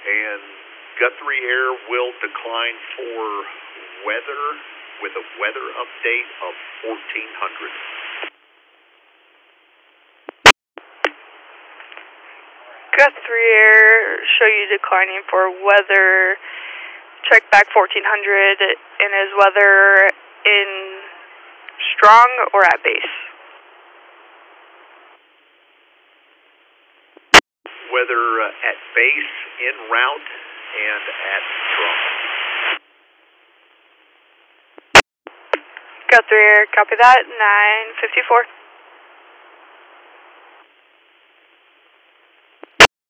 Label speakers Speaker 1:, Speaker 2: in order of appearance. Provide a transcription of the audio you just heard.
Speaker 1: And Guthrie Air will decline for weather with a weather update of 1400.
Speaker 2: Guthrie Air, show you declining for weather. Check back 1400, and is weather in strong or at base?
Speaker 1: Weather at base, en route, and at strong.
Speaker 2: Guthrie Air, copy that, 954.